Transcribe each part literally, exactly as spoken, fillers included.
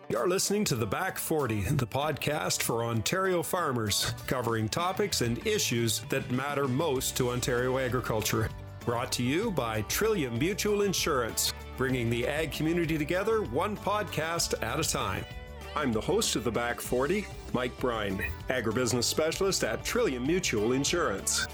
You're listening to The Back forty, the podcast for Ontario farmers, covering topics and issues that matter most to Ontario agriculture. Brought to you by Trillium Mutual Insurance, bringing the ag community together one podcast at a time. I'm the host of The Back forty, Mike Bryan, agribusiness specialist at Trillium Mutual Insurance.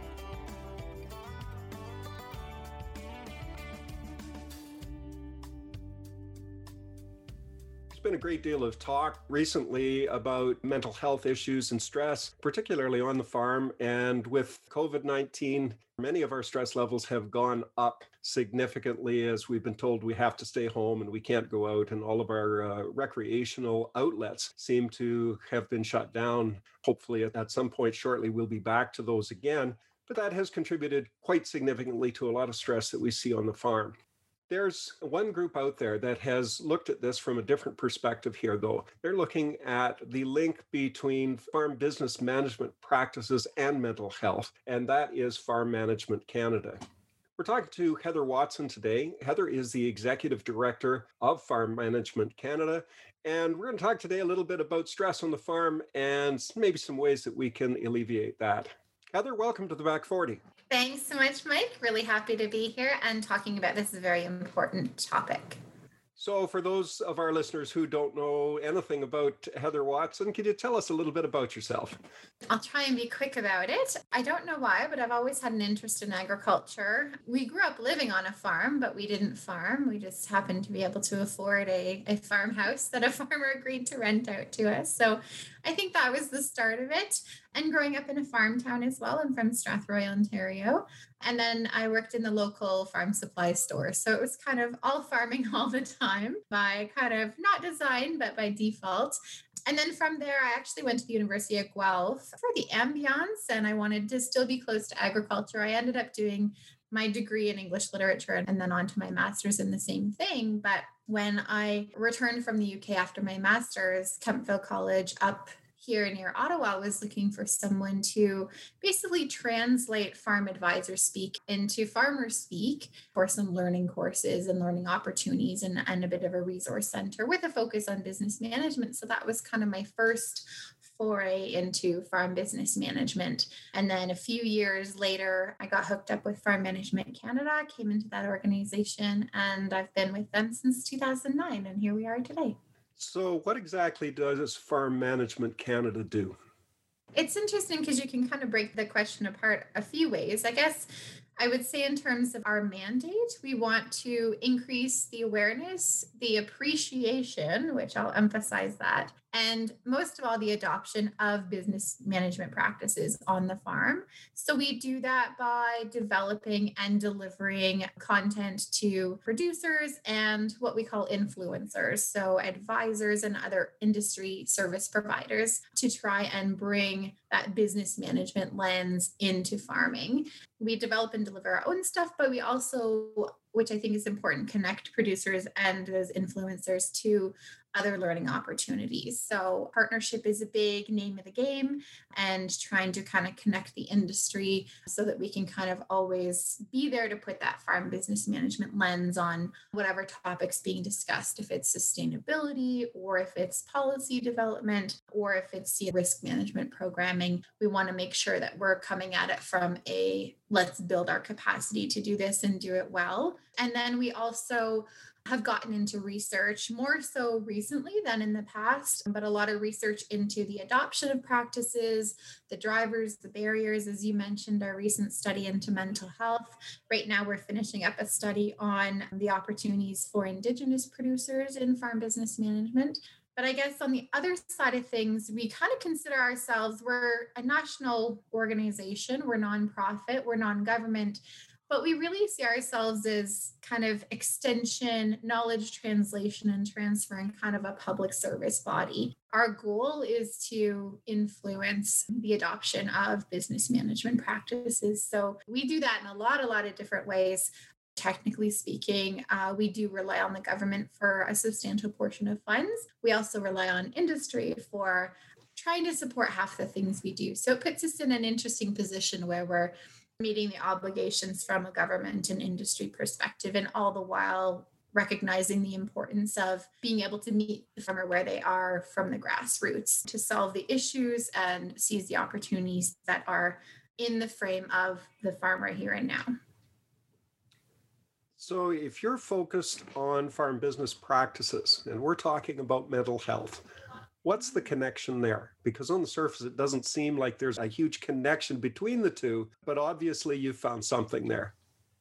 Been a great deal of talk recently about mental health issues and stress, particularly on the farm. And with COVID nineteen, many of our stress levels have gone up significantly as we've been told we have to stay home and we can't go out, and all of our uh, recreational outlets seem to have been shut down. Hopefully at some point shortly we'll be back to those again, but that has contributed quite significantly to a lot of stress that we see on the farm. There's one group out there that has looked at this from a different perspective here, though. They're looking at the link between farm business management practices and mental health, and that is Farm Management Canada. We're talking to Heather Watson today. Heather is the Executive Director of Farm Management Canada, and we're going to talk today a little bit about stress on the farm and maybe some ways that we can alleviate that. Heather, welcome to The Back forty. Thanks so much, Mike. Really happy to be here and talking about this very important topic. So for those of our listeners who don't know anything about Heather Watson, could you tell us a little bit about yourself? I'll try and be quick about it. I don't know why, but I've always had an interest in agriculture. We grew up living on a farm, but we didn't farm. We just happened to be able to afford a, a farmhouse that a farmer agreed to rent out to us. So I think that was the start of it. And growing up in a farm town as well. I'm from Strathroy, Ontario. And then I worked in the local farm supply store. So it was kind of all farming all the time by kind of not design, but by default. And then from there, I actually went to the University of Guelph for the ambience, and I wanted to still be close to agriculture. I ended up doing my degree in English literature and then on to my master's in the same thing. But when I returned from the U K after my master's, Kemptville College up here near Ottawa was looking for someone to basically translate farm advisor speak into farmer speak for some learning courses and learning opportunities, and, and a bit of a resource center with a focus on business management. So that was kind of my first foray into farm business management. And then a few years later, I got hooked up with Farm Management Canada, came into that organization, and I've been with them since two thousand nine, and here we are today. So what exactly does Farm Management Canada do? It's interesting because you can kind of break the question apart a few ways. I guess I would say in terms of our mandate, we want to increase the awareness, the appreciation, which I'll emphasize that, and most of all, the adoption of business management practices on the farm. So we do that by developing and delivering content to producers and what we call influencers, so advisors and other industry service providers, to try and bring that business management lens into farming. We develop and deliver our own stuff, but we also, which I think is important, connect producers and those influencers to other learning opportunities. So partnership is a big name of the game, and trying to kind of connect the industry so that we can kind of always be there to put that farm business management lens on whatever topics being discussed, if it's sustainability or if it's policy development or if it's the risk management programming. We want to make sure that we're coming at it from a let's build our capacity to do this and do it well. And then we also have gotten into research more so recently than in the past, but a lot of research into the adoption of practices, the drivers, the barriers, as you mentioned, our recent study into mental health. Right now, we're finishing up a study on the opportunities for Indigenous producers in farm business management. But I guess on the other side of things, we kind of consider ourselves, we're a national organization, we're nonprofit, we're non-government, but we really see ourselves as kind of extension, knowledge translation and transfer, and kind of a public service body. Our goal is to influence the adoption of business management practices. So we do that in a lot, a lot of different ways. Technically speaking, uh, we do rely on the government for a substantial portion of funds. We also rely on industry for trying to support half the things we do. So it puts us in an interesting position where we're meeting the obligations from a government and industry perspective, and all the while recognizing the importance of being able to meet the farmer where they are from the grassroots to solve the issues and seize the opportunities that are in the frame of the farmer here and now. So, if you're focused on farm business practices and we're talking about mental health, what's the connection there? Because on the surface, it doesn't seem like there's a huge connection between the two, but obviously you found something there.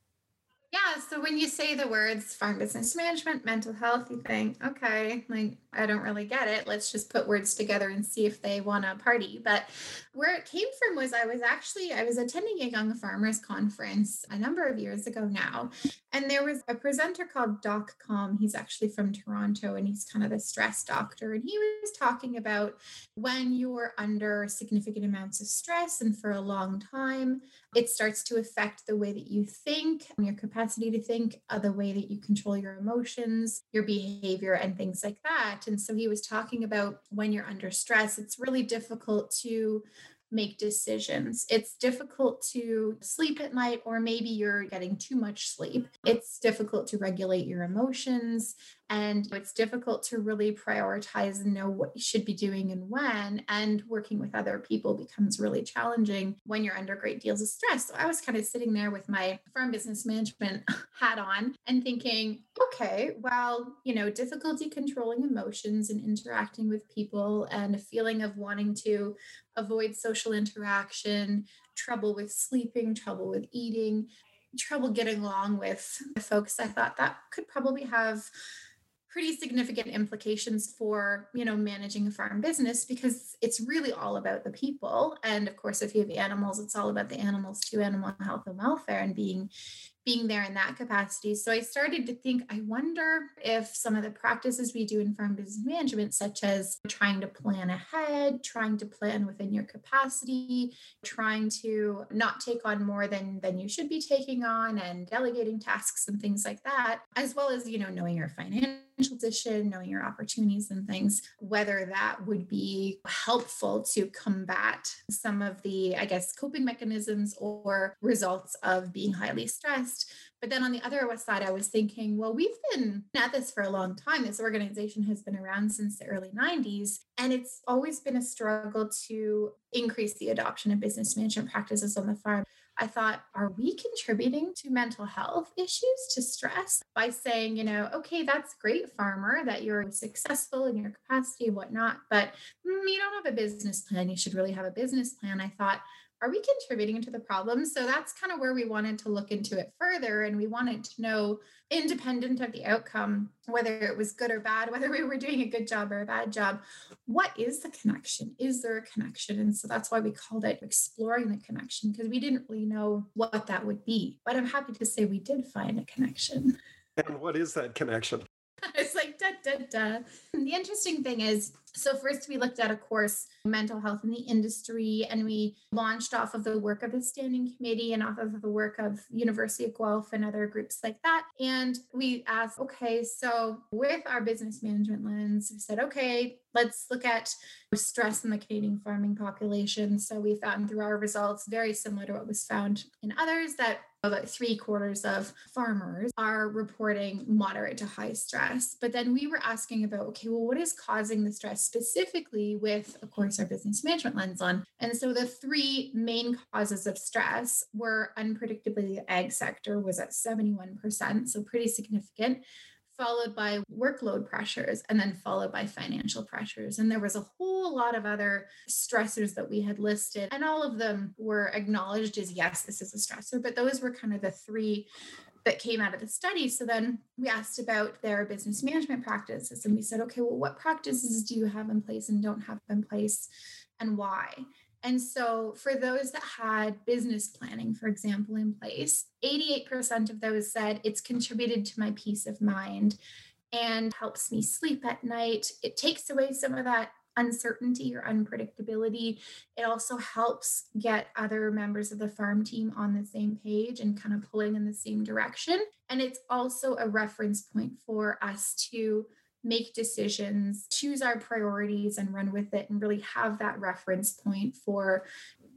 Yeah, so when you say the words farm business management, mental health, you think, okay, like I don't really get it. Let's just put words together and see if they want to party. But where it came from was I was actually I was attending a young farmers conference a number of years ago now, and there was a presenter called Doc Com. He's actually from Toronto, and he's kind of the stress doctor, and he was talking about when you're under significant amounts of stress and for a long time, it starts to affect the way that you think, your capacity to think, uh, the way that you control your emotions, your behavior, and things like that. And so he was talking about when you're under stress, it's really difficult to make decisions. It's difficult to sleep at night, or maybe you're getting too much sleep. It's difficult to regulate your emotions, and it's difficult to really prioritize and know what you should be doing and when. And working with other people becomes really challenging when you're under great deals of stress. So I was kind of sitting there with my farm business management hat on and thinking, okay, well, you know, difficulty controlling emotions and interacting with people, and a feeling of wanting to avoid social interaction, trouble with sleeping, trouble with eating, trouble getting along with folks. I thought that could probably have pretty significant implications for, you know, managing a farm business, because it's really all about the people. And of course, if you have animals, it's all about the animals too, animal health and welfare, and being being there in that capacity. So I started to think, I wonder if some of the practices we do in farm business management, such as trying to plan ahead, trying to plan within your capacity, trying to not take on more than, than you should be taking on, and delegating tasks and things like that, as well as, you know, knowing your financial position, knowing your opportunities and things, whether that would be helpful to combat some of the, I guess, coping mechanisms or results of being highly stressed. But then on the other side, I was thinking, well, we've been at this for a long time. This organization has been around since the early nineties, and it's always been a struggle to increase the adoption of business management practices on the farm. I thought, are we contributing to mental health issues, to stress, by saying, you know, okay, that's great, farmer, that you're successful in your capacity and whatnot, but mm, you don't have a business plan. You should really have a business plan. I thought, are we contributing to the problem? So that's kind of where we wanted to look into it further. And we wanted to know, independent of the outcome, whether it was good or bad, whether we were doing a good job or a bad job, what is the connection? Is there a connection? And so that's why we called it exploring the connection, because we didn't really know what that would be. But I'm happy to say we did find a connection. And what is that connection? It's like, da, da, da. And the interesting thing is, so first we looked at a course, mental health in the industry, and we launched off of the work of the standing committee and off of the work of University of Guelph and other groups like that. And we asked, okay, so with our business management lens, we said, okay, let's look at stress in the Canadian farming population. So we found through our results, very similar to what was found in others, that about three quarters of farmers are reporting moderate to high stress. But then we were asking about, okay, well, what is causing the stress specifically with, of course, our business management lens on? And so the three main causes of stress were unpredictably the ag sector was at seventy-one percent, so pretty significant, followed by workload pressures, and then followed by financial pressures. And there was a whole lot of other stressors that we had listed, and all of them were acknowledged as, yes, this is a stressor, but those were kind of the three that came out of the study. So then we asked about their business management practices, and we said, okay, well, what practices do you have in place and don't have in place, and why? And so for those that had business planning, for example, in place, eighty-eight percent of those said it's contributed to my peace of mind and helps me sleep at night. It takes away some of that uncertainty or unpredictability. It also helps get other members of the farm team on the same page and kind of pulling in the same direction. And it's also a reference point for us to make decisions, choose our priorities and run with it, and really have that reference point for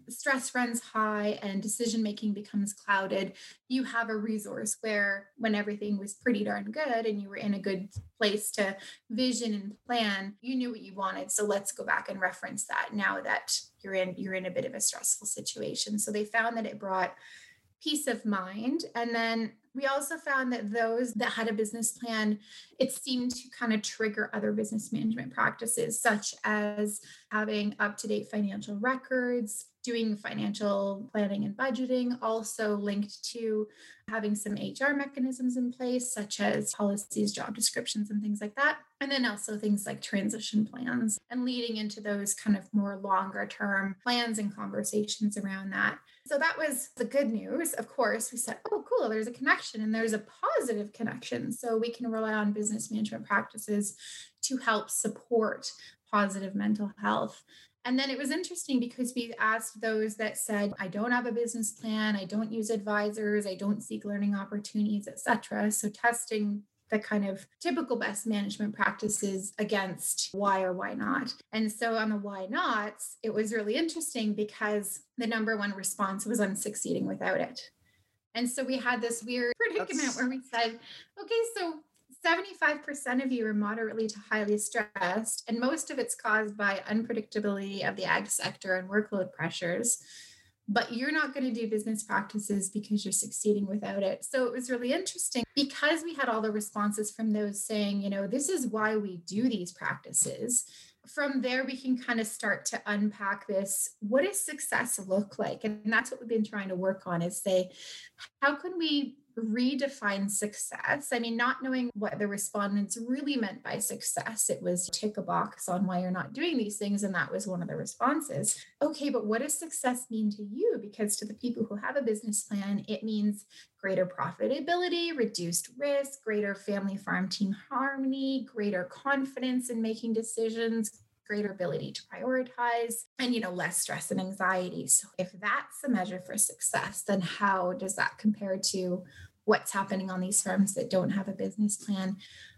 stress runs high and decision making becomes clouded, you have a resource where when everything was pretty darn good and you were in a good place to vision and plan, you knew what you wanted. So let's go back and reference that now that you're in you're in a bit of a stressful situation. So they found that it brought peace of mind. And then we also found that those that had a business plan, it seemed to kind of trigger other business management practices, such as having up to date financial records, doing financial planning and budgeting, also linked to having some H R mechanisms in place, such as policies, job descriptions, and things like that. And then also things like transition plans and leading into those kind of more longer term plans and conversations around that. So that was the good news. Of course, we said, oh, cool, there's a connection and there's a positive connection. So we can rely on business management practices to help support positive mental health. And then it was interesting because we asked those that said, I don't have a business plan, I don't use advisors, I don't seek learning opportunities, et cetera. So testing the kind of typical best management practices against why or why not. And so on the why nots, it was really interesting because the number one response was I'm succeeding without it. And so we had this weird predicament That's... where we said, okay, so seventy-five percent of you are moderately to highly stressed, and most of it's caused by unpredictability of the ag sector and workload pressures. But you're not going to do business practices because you're succeeding without it. So it was really interesting because we had all the responses from those saying, you know, this is why we do these practices. From there, we can kind of start to unpack this. What does success look like? And that's what we've been trying to work on is say, how can we redefine success? I mean, not knowing what the respondents really meant by success. It was tick a box on why you're not doing these things. And that was one of the responses. Okay, but what does success mean to you? Because to the people who have a business plan, it means greater profitability, reduced risk, greater family farm team harmony, greater confidence in making decisions, greater ability to prioritize, and, you know, less stress and anxiety. So if that's the measure for success, then how does that compare to what's happening on these farms that don't have a business plan?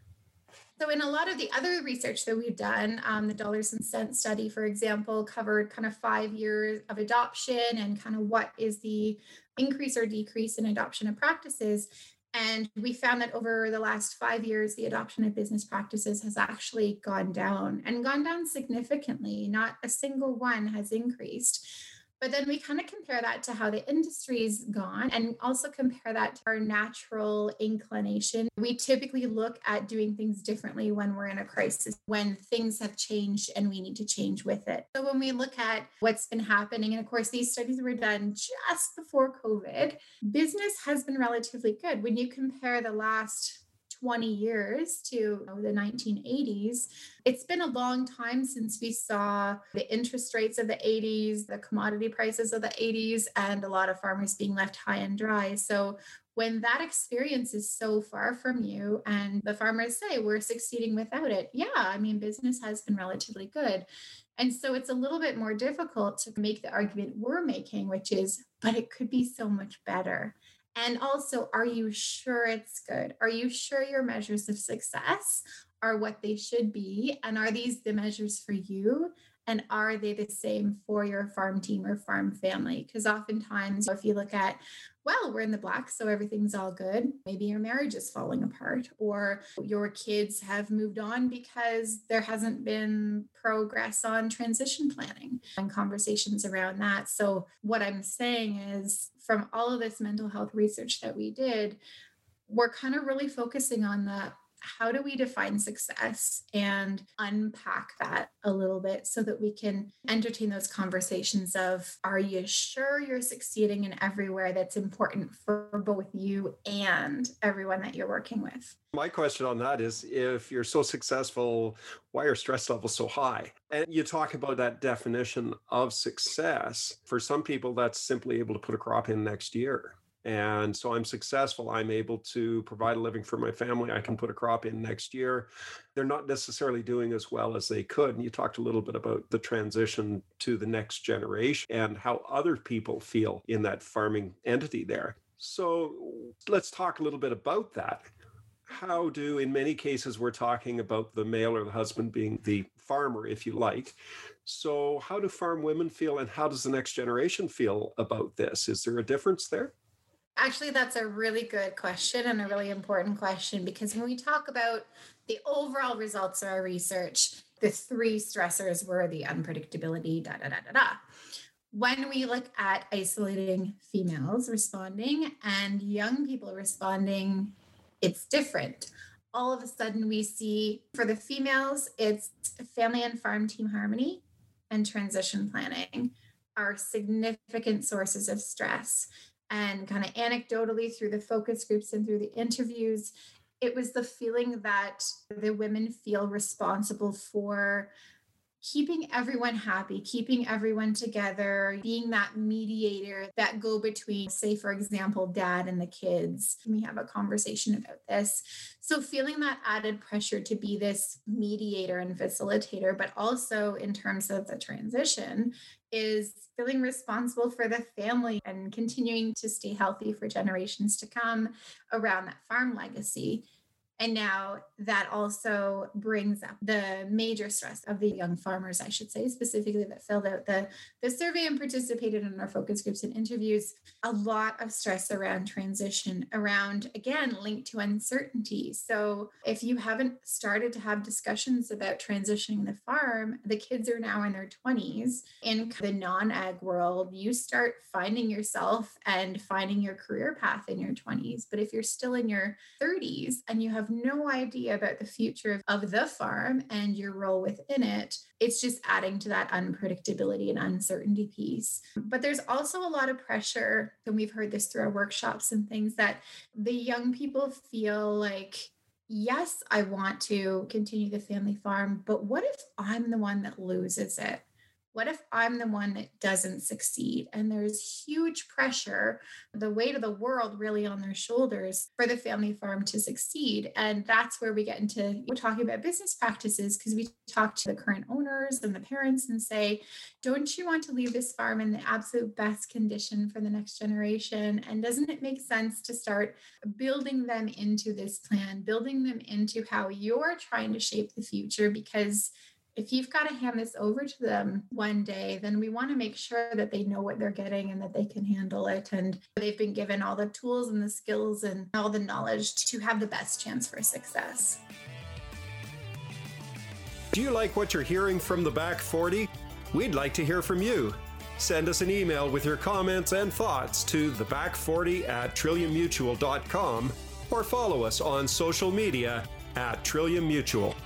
So in a lot of the other research that we've done, um, the dollars and cents study, for example, covered kind of five years of adoption and kind of what is the increase or decrease in adoption of practices. And we found that over the last five years, the adoption of business practices has actually gone down and gone down significantly. Not a single one has increased. But then we kind of compare that to how the industry's gone and also compare that to our natural inclination. We typically look at doing things differently when we're in a crisis, when things have changed and we need to change with it. So when we look at what's been happening, and of course, these studies were done just before COVID, business has been relatively good. When you compare the last twenty years to you know, the nineteen eighties, it's been a long time since we saw the interest rates of the eighties, the commodity prices of the eighties, and a lot of farmers being left high and dry. So when that experience is so far from you and the farmers say we're succeeding without it, yeah, I mean, business has been relatively good. And so it's a little bit more difficult to make the argument we're making, which is, but it could be so much better. And also, are you sure it's good? Are you sure your measures of success are what they should be? And are these the measures for you? And are they the same for your farm team or farm family? Because oftentimes, if you look at, well, we're in the black, so everything's all good. Maybe your marriage is falling apart, or your kids have moved on because there hasn't been progress on transition planning and conversations around that. So what I'm saying is, from all of this mental health research that we did, we're kind of really focusing on the how do we define success and unpack that a little bit so that we can entertain those conversations of, are you sure you're succeeding in everywhere that's important for both you and everyone that you're working with? My question on that is, if you're so successful, why are stress levels so high? And you talk about that definition of success. For some people, that's simply able to put a crop in next year. And so I'm successful. I'm able to provide a living for my family. I can put a crop in next year. They're not necessarily doing as well as they could. And you talked a little bit about the transition to the next generation and how other people feel in that farming entity there. So let's talk a little bit about that. how do, in many cases, we're talking about the male or the husband being the farmer, if you like. So how do farm women feel, and how does the next generation feel about this? Is there a difference there? Actually, that's a really good question and a really important question, because when we talk about the overall results of our research, the three stressors were the unpredictability, da da da da da. When we look at isolating females responding and young people responding, it's different. All of a sudden, we see for the females, it's family and farm team harmony and transition planning are significant sources of stress. And kind of anecdotally through the focus groups and through the interviews, it was the feeling that the women feel responsible for keeping everyone happy, keeping everyone together, being that mediator, that go between, say, for example, dad and the kids. We have a conversation about this. So feeling that added pressure to be this mediator and facilitator, but also in terms of the transition, is feeling responsible for the family and continuing to stay healthy for generations to come around that farm legacy. And now that also brings up the major stress of the young farmers, I should say, specifically that filled out the, the survey and participated in our focus groups and interviews. A lot of stress around transition, around, again, linked to uncertainty. So if you haven't started to have discussions about transitioning the farm, the kids are now in their twenties. In the non-ag world, you start finding yourself and finding your career path in your twenties. But if you're still in your thirties and you have no idea about the future of the farm and your role within it, it's just adding to that unpredictability and uncertainty piece. But there's also a lot of pressure, and we've heard this through our workshops and things, that the young people feel like, yes, I want to continue the family farm, but what if I'm the one that loses it? What if I'm the one that doesn't succeed? And there's huge pressure, the weight of the world really on their shoulders for the family farm to succeed. And that's where we get into we're talking about business practices, because we talk to the current owners and the parents and say, don't you want to leave this farm in the absolute best condition for the next generation? And doesn't it make sense to start building them into this plan, building them into how you're trying to shape the future? Because if you've got to hand this over to them one day, then we want to make sure that they know what they're getting and that they can handle it. And they've been given all the tools and the skills and all the knowledge to have the best chance for success. Do you like what you're hearing from the Back forty? We'd like to hear from you. Send us an email with your comments and thoughts to the back forty at trillium mutual dot com or follow us on social media at Trillium Mutual.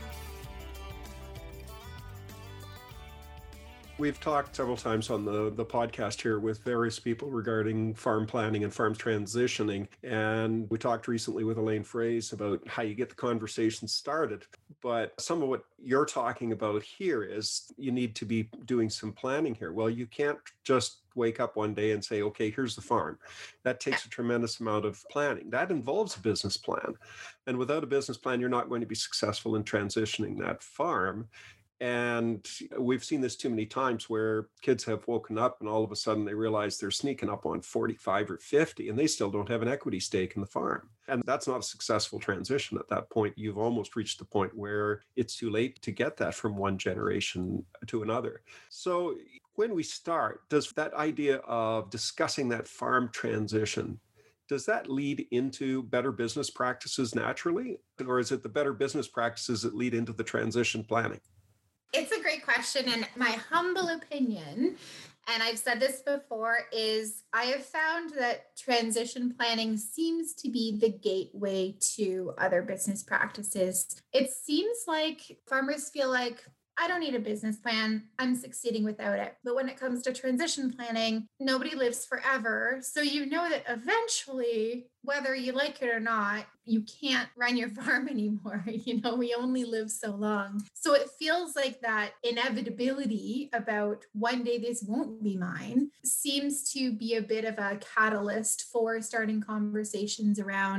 We've talked several times on the, the podcast here with various people regarding farm planning and farm transitioning. And we talked recently with Elaine Fraze about how you get the conversation started. But some of what you're talking about here is you need to be doing some planning here. Well, you can't just wake up one day and say, okay, here's the farm. That takes a tremendous amount of planning. That involves a business plan. And without a business plan, you're not going to be successful in transitioning that farm. And we've seen this too many times where kids have woken up and all of a sudden they realize they're sneaking up on forty-five or fifty and they still don't have an equity stake in the farm. And that's not a successful transition. At that point, you've almost reached the point where it's too late to get that from one generation to another. So when we start, does that idea of discussing that farm transition, does that lead into better business practices naturally? Or is it the better business practices that lead into the transition planning? It's a great question. And my humble opinion, and I've said this before, is I have found that transition planning seems to be the gateway to other business practices. It seems like farmers feel like, I don't need a business plan. I'm succeeding without it. But when it comes to transition planning, nobody lives forever. So you know that eventually, whether you like it or not, you can't run your farm anymore. You know, we only live so long. So it feels like that inevitability about one day this won't be mine seems to be a bit of a catalyst for starting conversations around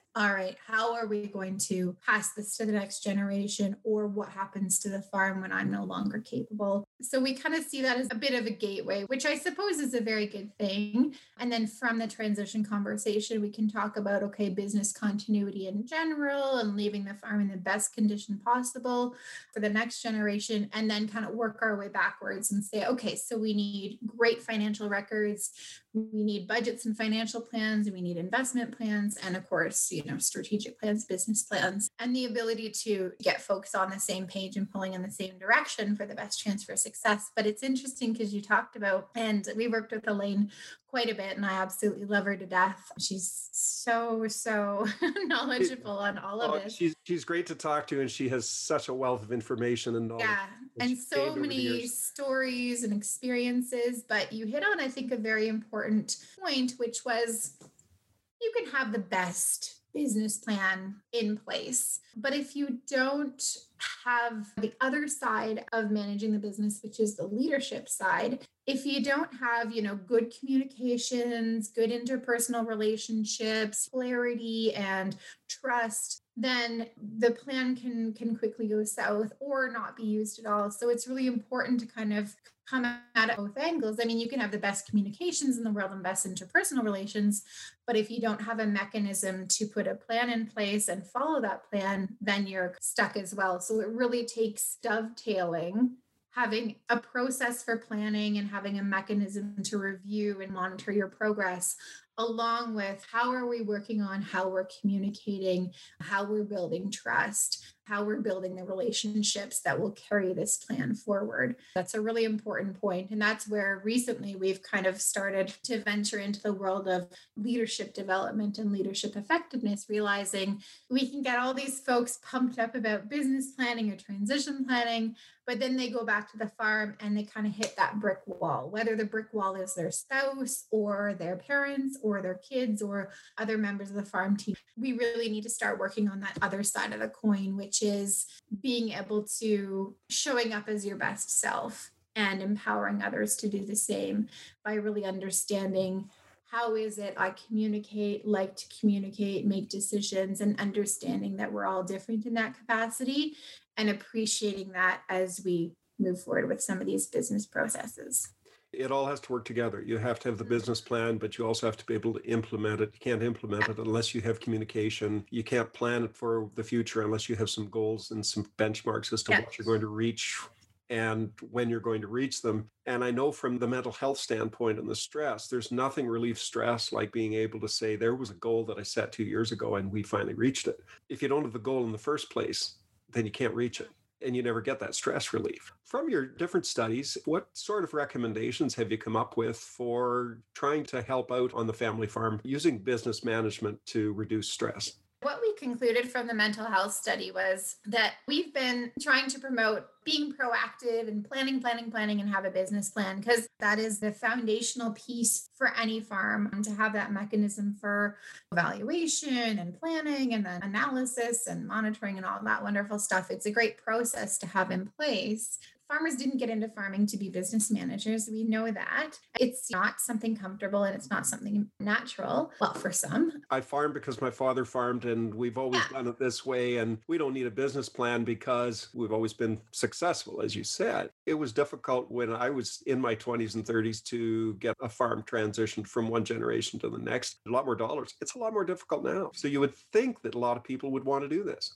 all right, how are we going to pass this to the next generation, or what happens to the farm when I'm no longer capable? So we kind of see that as a bit of a gateway, which I suppose is a very good thing. And then from the transition conversation, we can talk about, okay, business continuity in general and leaving the farm in the best condition possible for the next generation, and then kind of work our way backwards and say, okay, so we need great financial records, we need budgets and financial plans, we need investment plans, and of course, you know, strategic plans, business plans, and the ability to get folks on the same page and pulling in the same direction for the best chance for success. But it's interesting because you talked about, and we worked with Elaine quite a bit, and I absolutely love her to death. She's so, so knowledgeable on all of Oh, this. she's she's great to talk to, and she has such a wealth of information and knowledge. Yeah, and so many stories and experiences. But you hit on, I think, a very important point, which was you can have the best business plan in place, but if you don't have the other side of managing the business, which is the leadership side, if you don't have, you know, good communications, good interpersonal relationships, clarity and trust, then the plan can can quickly go south or not be used at all. So it's really important to kind of come at it both angles. I mean, you can have the best communications in the world and best interpersonal relations, but if you don't have a mechanism to put a plan in place and follow that plan, then you're stuck as well. So it really takes dovetailing, having a process for planning and having a mechanism to review and monitor your progress, along with how are we working on how we're communicating, how we're building trust, how we're building the relationships that will carry this plan forward. That's a really important point. And that's where recently we've kind of started to venture into the world of leadership development and leadership effectiveness, realizing we can get all these folks pumped up about business planning or transition planning, but then they go back to the farm and they kind of hit that brick wall, whether the brick wall is their spouse or their parents or their kids or other members of the farm team. We really need to start working on that other side of the coin, which is being able to showing up as your best self and empowering others to do the same by really understanding how is it I communicate, like to communicate, make decisions, and understanding that we're all different in that capacity and appreciating that as we move forward with some of these business processes. It all has to work together. You have to have the business plan, but you also have to be able to implement it. You can't implement it unless you have communication. You can't plan it for the future unless you have some goals and some benchmarks as to Yeah. what you're going to reach and when you're going to reach them. And I know from the mental health standpoint and the stress, there's nothing relieves stress like being able to say, there was a goal that I set two years ago and we finally reached it. If you don't have the goal in the first place, then you can't reach it. And you never get that stress relief. From your different studies, what sort of recommendations have you come up with for trying to help out on the family farm using business management to reduce stress? What we concluded from the mental health study was that we've been trying to promote being proactive and planning, planning, planning, and have a business plan, because that is the foundational piece for any farm, to have that mechanism for evaluation and planning and then analysis and monitoring and all that wonderful stuff. It's a great process to have in place. Farmers didn't get into farming to be business managers. We know that. It's not something comfortable and it's not something natural. Well, for some. I farmed because my father farmed and we've always yeah. done it this way. And we don't need a business plan because we've always been successful, as you said. It was difficult when I was in my twenties and thirties to get a farm transitioned from one generation to the next. A lot more dollars. It's a lot more difficult now. So you would think that a lot of people would want to do this.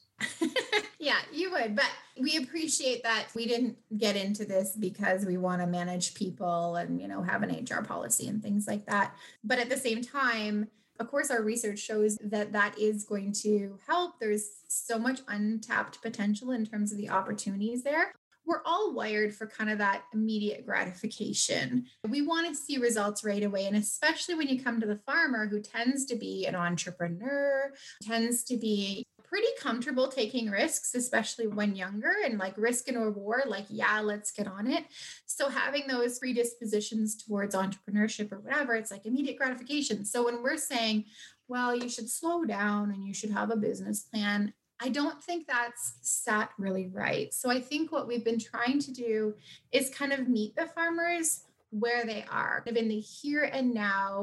Yeah, you would. But we appreciate that we didn't get into this because we want to manage people and, you know, have an H R policy and things like that. But at the same time, of course, our research shows that that is going to help. There's so much untapped potential in terms of the opportunities there. We're all wired for kind of that immediate gratification. We want to see results right away. And especially when you come to the farmer who tends to be an entrepreneur, tends to be pretty comfortable taking risks, especially when younger, and like risk and reward, like, yeah, let's get on it. So having those predispositions towards entrepreneurship or whatever, it's like immediate gratification. So when we're saying, well, you should slow down and you should have a business plan, I don't think that's sat really right. So I think what we've been trying to do is kind of meet the farmers where they are, kind of in the here and now,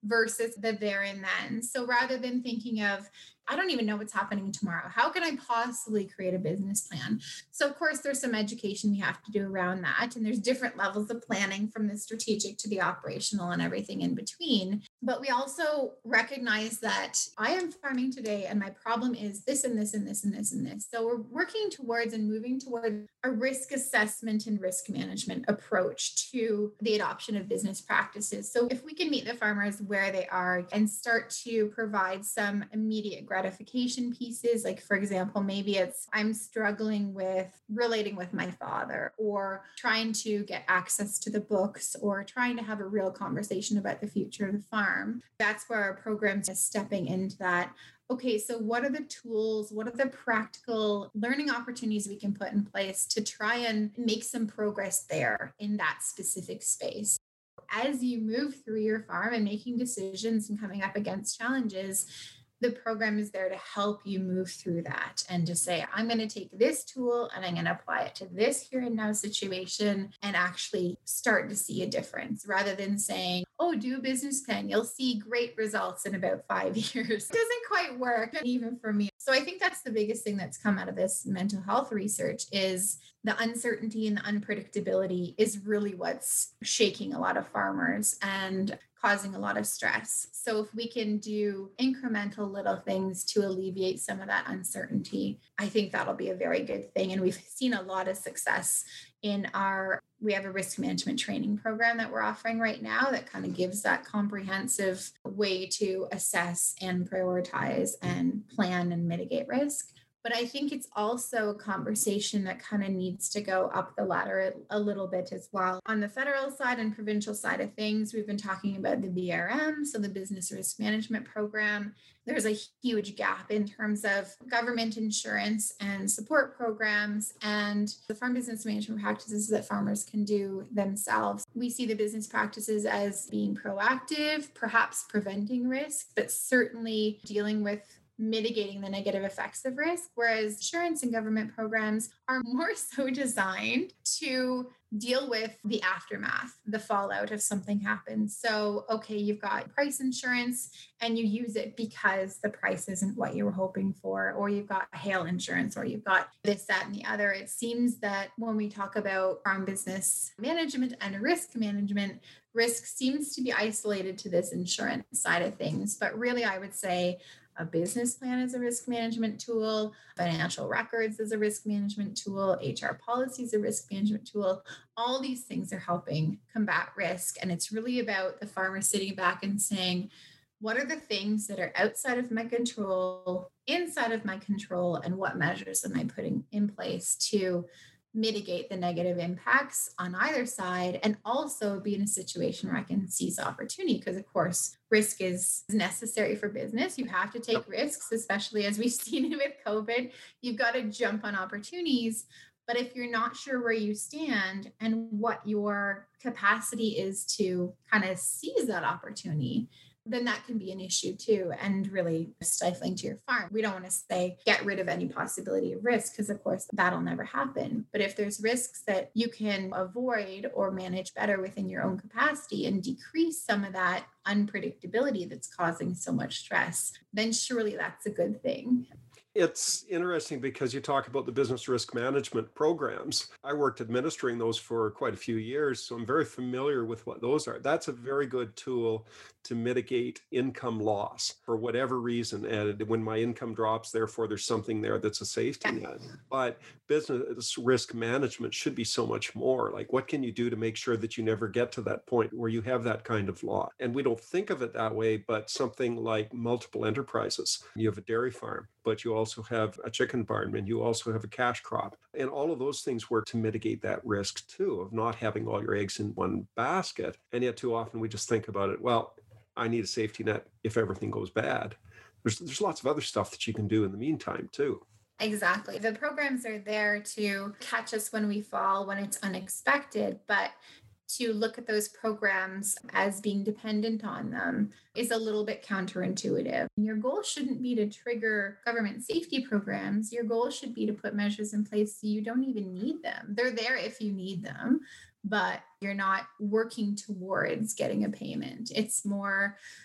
versus the there and then. So rather than thinking of, I don't even know what's happening tomorrow, how can I possibly create a business plan? So of course, there's some education we have to do around that. And there's different levels of planning, from the strategic to the operational and everything in between. But we also recognize that I am farming today and my problem is this and this and this and this and this. So we're working towards and moving toward a risk assessment and risk management approach to the adoption of business practices. So if we can meet the farmers where they are and start to provide some immediate gratification pieces, like for example, maybe it's I'm struggling with relating with my father, or trying to get access to the books, or trying to have a real conversation about the future of the farm. That's where our program is stepping into that. Okay, so what are the tools? What are the practical learning opportunities we can put in place to try and make some progress there in that specific space? As you move through your farm and making decisions and coming up against challenges, the program is there to help you move through that and to say, I'm going to take this tool and I'm going to apply it to this here and now situation and actually start to see a difference, rather than saying, oh, do a business plan, you'll see great results in about five years. It doesn't quite work, even for me. So I think that's the biggest thing that's come out of this mental health research is the uncertainty and the unpredictability is really what's shaking a lot of farmers and causing a lot of stress. So if we can do incremental little things to alleviate some of that uncertainty, I think that'll be a very good thing. And we've seen a lot of success in our, we have a risk management training program that we're offering right now that kind of gives that comprehensive way to assess and prioritize and plan and mitigate risk. But I think it's also a conversation that kind of needs to go up the ladder a little bit as well. On the federal side and provincial side of things, we've been talking about the B R M, so the Business Risk Management Program. There's a huge gap in terms of government insurance and support programs and the farm business management practices that farmers can do themselves. We see the business practices as being proactive, perhaps preventing risk, but certainly dealing with mitigating the negative effects of risk, whereas insurance and government programs are more so designed to deal with the aftermath, the fallout if something happens. So, okay, you've got price insurance and you use it because the price isn't what you were hoping for, or you've got hail insurance, or you've got this, that, and the other. It seems that when we talk about farm business management and risk management, risk seems to be isolated to this insurance side of things. But really, I would say a business plan is a risk management tool, financial records is a risk management tool, H R policy is a risk management tool. All these things are helping combat risk. And it's really about the farmer sitting back and saying, what are the things that are outside of my control, inside of my control, and what measures am I putting in place to mitigate the negative impacts on either side, and also be in a situation where I can seize opportunity? Because of course, risk is necessary for business. You have to take risks, especially as we've seen it with COVID. You've got to jump on opportunities. But if you're not sure where you stand and what your capacity is to kind of seize that opportunity, then that can be an issue too, and really stifling to your farm. We don't want to say get rid of any possibility of risk, because of course that'll never happen. But if there's risks that you can avoid or manage better within your own capacity and decrease some of that unpredictability that's causing so much stress, then surely that's a good thing. It's interesting because you talk about the business risk management programs. I worked administering those for quite a few years, so I'm very familiar with what those are. That's a very good tool to mitigate income loss for whatever reason. And when my income drops, therefore, there's something there that's a safety net. But business risk management should be so much more. Like, what can you do to make sure that you never get to that point where you have that kind of loss? And we don't think of it that way, but something like multiple enterprises. You have a dairy farm, but you also have a chicken barn, and you also have a cash crop. And all of those things work to mitigate that risk too, of not having all your eggs in one basket. And yet too often we just think about it, well, I need a safety net if everything goes bad. There's, there's lots of other stuff that you can do in the meantime too. Exactly. The programs are there to catch us when we fall, when it's unexpected, but to look at those programs as being dependent on them is a little bit counterintuitive. Your goal shouldn't be to trigger government safety programs. Your goal should be to put measures in place so you don't even need them. They're there if you need them, but you're not working towards getting a payment. It's more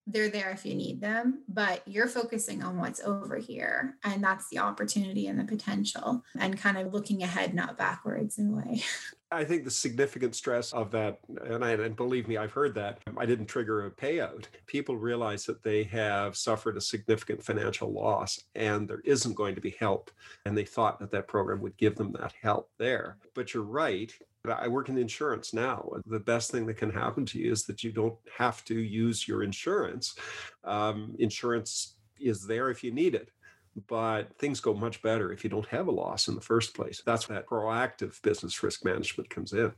they're there if you need them, but you're focusing on what's over here. And that's the opportunity and the potential, and kind of looking ahead, not backwards in a way. I think the significant stress of that, and, I, and believe me, I've heard that, I didn't trigger a payout. People realize that they have suffered a significant financial loss and there isn't going to be help. And they thought that that program would give them that help there. But you're right. I work in insurance now. The best thing that can happen to you is that you don't have to use your insurance. Um, insurance is there if you need it. But things go much better if you don't have a loss in the first place. That's where that proactive business risk management comes in.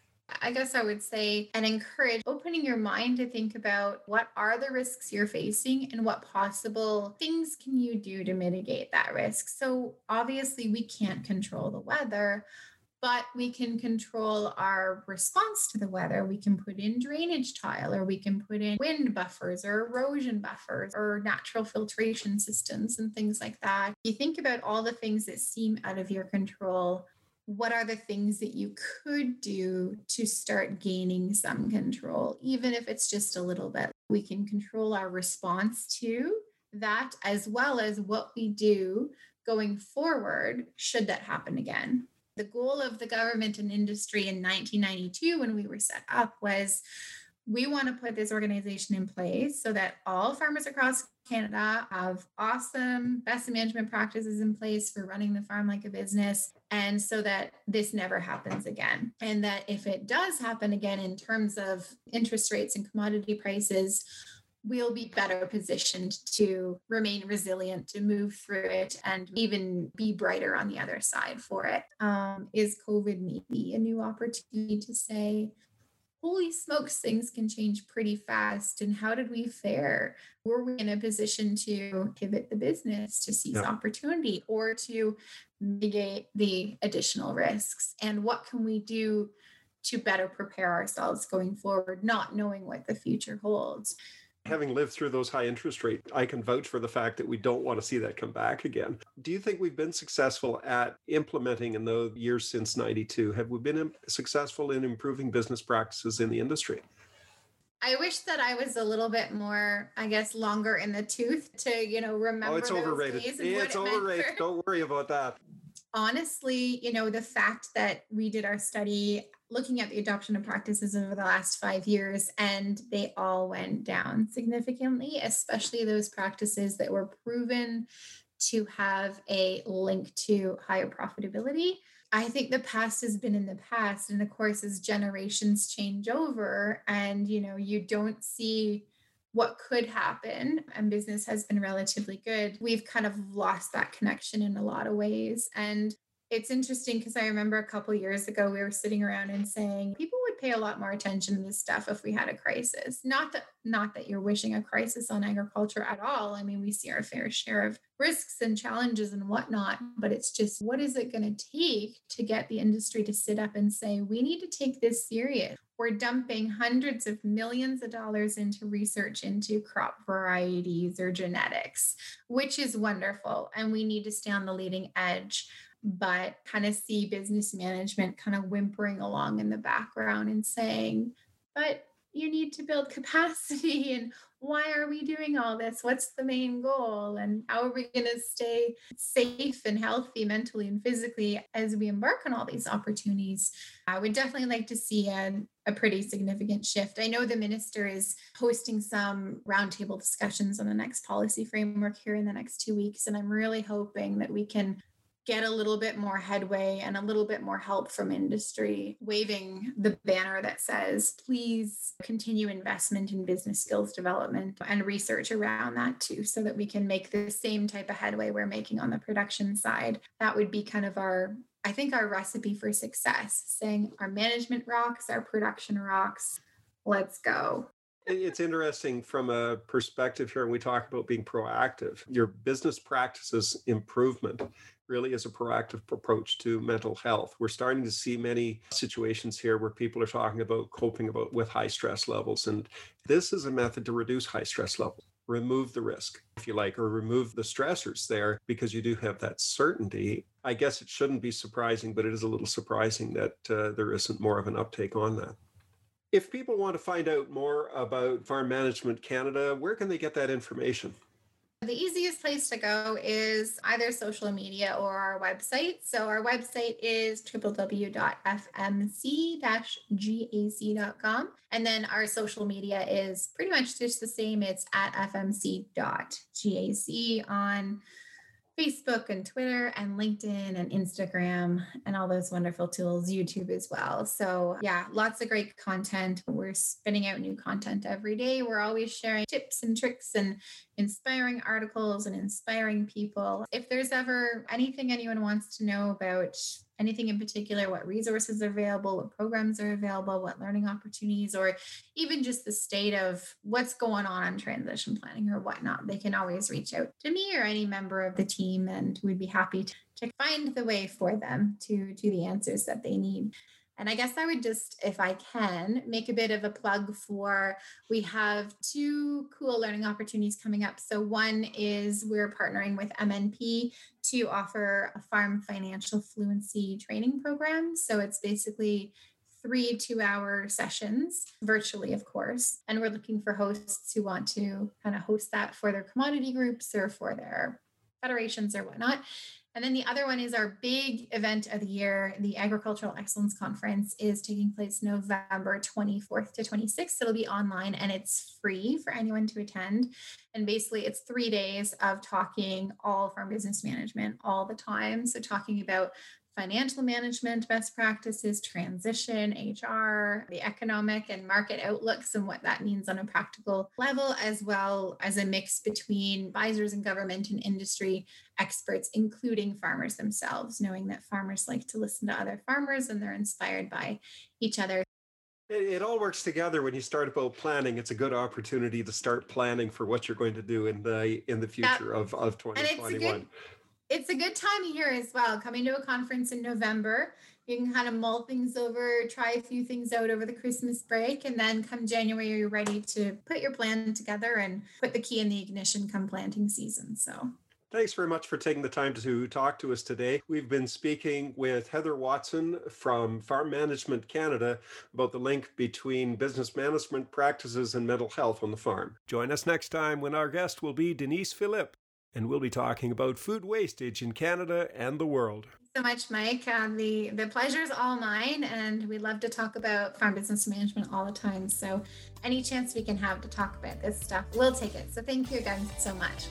I guess I would say and encourage opening your mind to think about what are the risks you're facing and what possible things can you do to mitigate that risk. So obviously we can't control the weather, but we can control our response to the weather. We can put in drainage tile, or we can put in wind buffers or erosion buffers or natural filtration systems and things like that. You think about all the things that seem out of your control. What are the things that you could do to start gaining some control, even if it's just a little bit? We can control our response to that, as well as what we do going forward should that happen again. The goal of the government and industry in nineteen ninety-two, when we were set up, was we want to put this organization in place so that all farmers across Canada have awesome best management practices in place for running the farm like a business, and so that this never happens again. And that if it does happen again in terms of interest rates and commodity prices, we'll be better positioned to remain resilient, to move through it, and even be brighter on the other side for it. Um, is COVID maybe a new opportunity to say, holy smokes, things can change pretty fast. And how did we fare? Were we in a position to pivot the business to seize yeah. opportunity, or to mitigate the additional risks? And what can we do to better prepare ourselves going forward, not knowing what the future holds? Having lived through those high interest rates, I can vouch for the fact that we don't want to see that come back again. Do you think we've been successful at implementing in the years since ninety-two? Have we been successful in improving business practices in the industry? I wish that I was a little bit more, I guess, longer in the tooth to, you know, remember. Oh, it's those overrated. Days and yeah, what it's it overrated. For... Don't worry about that. Honestly, you know, the fact that we did our study looking at the adoption of practices over the last five years, and they all went down significantly, especially those practices that were proven to have a link to higher profitability. I think the past has been in the past. And of course, as generations change over and, you know, you don't see what could happen, and business has been relatively good, we've kind of lost that connection in a lot of ways. And it's interesting because I remember a couple of years ago, we were sitting around and saying people would pay a lot more attention to this stuff if we had a crisis. Not that, not that you're wishing a crisis on agriculture at all. I mean, we see our fair share of risks and challenges and whatnot, but it's just, what is it going to take to get the industry to sit up and say, we need to take this serious? We're dumping hundreds of millions of dollars into research into crop varieties or genetics, which is wonderful. And we need to stay on the leading edge, but kind of see business management kind of whimpering along in the background and saying, but you need to build capacity. And why are we doing all this? What's the main goal? And how are we going to stay safe and healthy mentally and physically as we embark on all these opportunities? I would definitely like to see a, a pretty significant shift. I know the minister is hosting some roundtable discussions on the next policy framework here in the next two weeks. And I'm really hoping that we can get a little bit more headway and a little bit more help from industry, waving the banner that says, please continue investment in business skills development and research around that too, so that we can make the same type of headway we're making on the production side. That would be kind of our, I think, our recipe for success, saying our management rocks, our production rocks, let's go. It's interesting from a perspective here, when we talk about being proactive, your business practices improvement really is a proactive approach to mental health. We're starting to see many situations here where people are talking about coping about with high stress levels. And this is a method to reduce high stress levels, remove the risk, if you like, or remove the stressors there, because you do have that certainty. I guess it shouldn't be surprising, but it is a little surprising that uh, there isn't more of an uptake on that. If people want to find out more about Farm Management Canada, where can they get that information? The easiest place to go is either social media or our website. So our website is w w w dot f m c dash g a c dot com. And then our social media is pretty much just the same. It's at f m c dot g a c on Facebook and Twitter and LinkedIn and Instagram and all those wonderful tools, YouTube as well. So yeah, lots of great content. We're spinning out new content every day. We're always sharing tips and tricks and inspiring articles and inspiring people. If there's ever anything anyone wants to know about anything in particular, what resources are available, what programs are available, what learning opportunities, or even just the state of what's going on on transition planning or whatnot, they can always reach out to me or any member of the team, and we'd be happy to, to find the way for them to, to the answers that they need. And I guess I would just, if I can, make a bit of a plug for, we have two cool learning opportunities coming up. So one is we're partnering with M N P to offer a farm financial fluency training program. So it's basically three two-hour sessions, virtually, of course. And we're looking for hosts who want to kind of host that for their commodity groups or for their federations or whatnot. And then the other one is our big event of the year. The Agricultural Excellence Conference is taking place November twenty-fourth to twenty-sixth. It'll be online and it's free for anyone to attend. And basically it's three days of talking all farm business management all the time. So talking about financial management best practices, transition, H R, the economic and market outlooks and what that means on a practical level, as well as a mix between advisors and government and industry experts, including farmers themselves, knowing that farmers like to listen to other farmers and they're inspired by each other. It, it all works together when you start about planning. It's a good opportunity to start planning for what you're going to do in the in the future yep. of, of twenty twenty-one. It's a good time of year as well. Coming to a conference in November, you can kind of mull things over, try a few things out over the Christmas break, and then come January, you're ready to put your plan together and put the key in the ignition come planting season. So thanks very much for taking the time to talk to us today. We've been speaking with Heather Watson from Farm Management Canada about the link between business management practices and mental health on the farm. Join us next time when our guest will be Denise Philippe, and we'll be talking about food wastage in Canada and the world. Thanks so much, Mike. Uh, the, the pleasure's all mine, and we love to talk about farm business management all the time. So any chance we can have to talk about this stuff, we'll take it. So thank you again so much.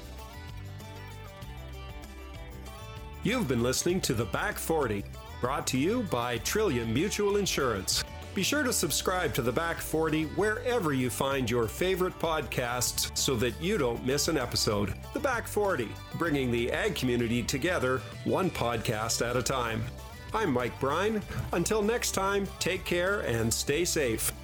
You've been listening to The Back forty, brought to you by Trillium Mutual Insurance. Be sure to subscribe to The Back forty wherever you find your favorite podcasts so that you don't miss an episode. The Back forty, bringing the ag community together one podcast at a time. I'm Mike Brine. Until next time, take care and stay safe.